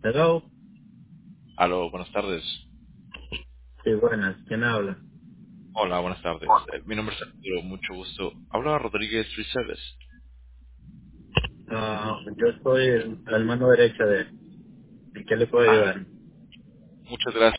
Hello. Aló, buenas tardes. Sí, buenas. ¿Quién habla? Hola, buenas tardes. Mi nombre es Arturo, mucho gusto. Habla Rodríguez Service. Yo soy la mano derecha de... ¿En qué le puedo Ah, ayudar? muchas gracias.